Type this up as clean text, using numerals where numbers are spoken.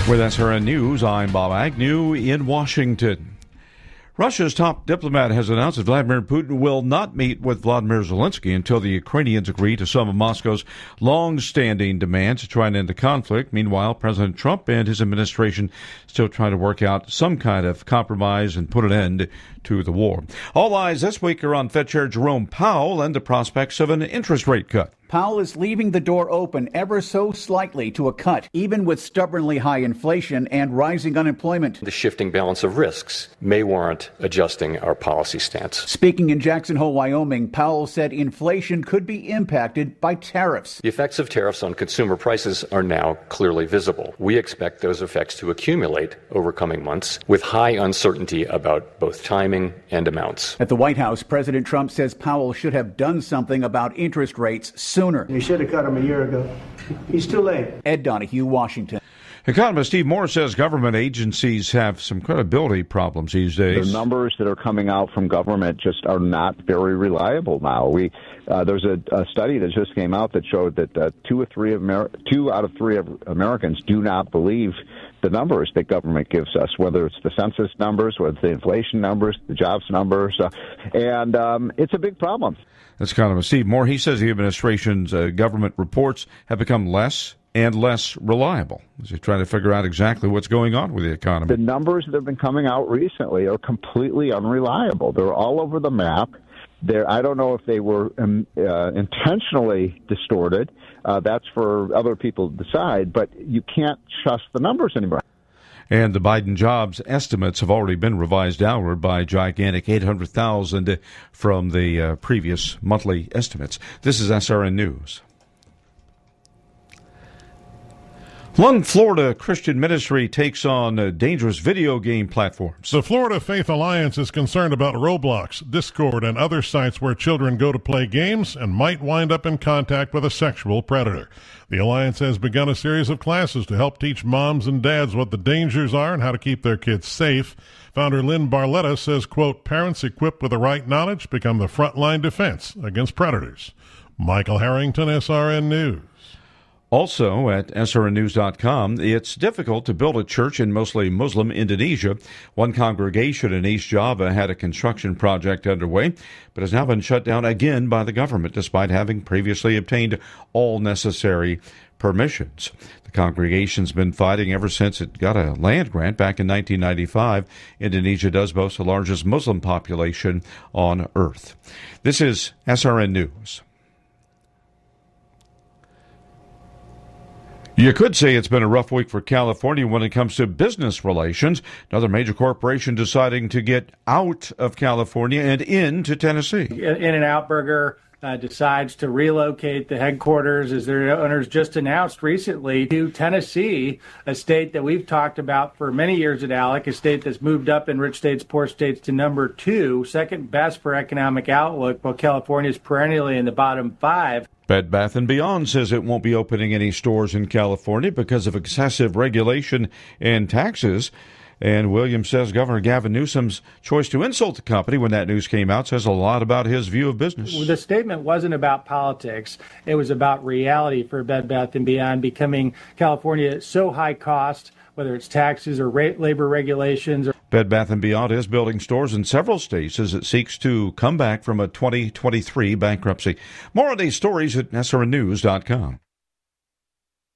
With SRN News, I'm Bob Agnew in Washington. Russia's top diplomat has announced that Vladimir Putin will not meet with Vladimir Zelensky until the Ukrainians agree to some of Moscow's long-standing demands to try and end the conflict. Meanwhile, President Trump and his administration still trying to work out some kind of compromise and put an end to the war. All eyes this week are on Fed Chair Jerome Powell and the prospects of an interest rate cut. Powell is leaving the door open ever so slightly to a cut, even with stubbornly high inflation and rising unemployment. The shifting balance of risks may warrant adjusting our policy stance. Speaking in Jackson Hole, Wyoming, Powell said inflation could be impacted by tariffs. The effects of tariffs on consumer prices are now clearly visible. We expect those effects to accumulate over coming months with high uncertainty about both timing and amounts. At the White House, President Trump says Powell should have done something about interest rates sooner. You should have cut him a year ago. He's too late. Ed Donahue, Washington. Economist Steve Moore says government agencies have some credibility problems these days. The numbers that are coming out from government just are not very reliable now. There's a study that just came out that showed that 2 out of 3 Americans do not believe the numbers that government gives us, whether it's the census numbers, whether it's the inflation numbers, the jobs numbers, and it's a big problem. That's economist Steve Moore. He says the administration's government reports have become less and less reliable as they try to figure out exactly what's going on with the economy. The numbers that have been coming out recently are completely unreliable. They're all over the map. I don't know if they were intentionally distorted. That's for other people to decide, but you can't trust the numbers anymore. And the Biden jobs estimates have already been revised downward by a gigantic 800,000 from the previous monthly estimates. This is SRN News. One Florida Christian ministry takes on dangerous video game platforms. The Florida Faith Alliance is concerned about Roblox, Discord, and other sites where children go to play games and might wind up in contact with a sexual predator. The Alliance has begun a series of classes to help teach moms and dads what the dangers are and how to keep their kids safe. Founder Lynn Barletta says, quote, parents equipped with the right knowledge become the frontline defense against predators. Michael Harrington, SRN News. Also at srnnews.com, it's difficult to build a church in mostly Muslim Indonesia. One congregation in East Java had a construction project underway, but has now been shut down again by the government, despite having previously obtained all necessary permissions. The congregation's been fighting ever since it got a land grant back in 1995. Indonesia does boast the largest Muslim population on earth. This is SRN News. You could say it's been a rough week for California when it comes to business relations. Another major corporation deciding to get out of California and into Tennessee. In-N-Out Burger decides to relocate the headquarters, as their owners just announced recently, to Tennessee, a state that we've talked about for many years at ALEC, a state that's moved up in rich states, poor states to number 2, second best for economic outlook, while California is perennially in the bottom 5. Bed Bath & Beyond says it won't be opening any stores in California because of excessive regulation and taxes. And Williams says Governor Gavin Newsom's choice to insult the company when that news came out says a lot about his view of business. Well, the statement wasn't about politics. It was about reality for Bed Bath & Beyond, becoming California so high cost, whether it's taxes or labor regulations. Bed Bath & Beyond is building stores in several states as it seeks to come back from a 2023 bankruptcy. More on these stories at srnnews.com.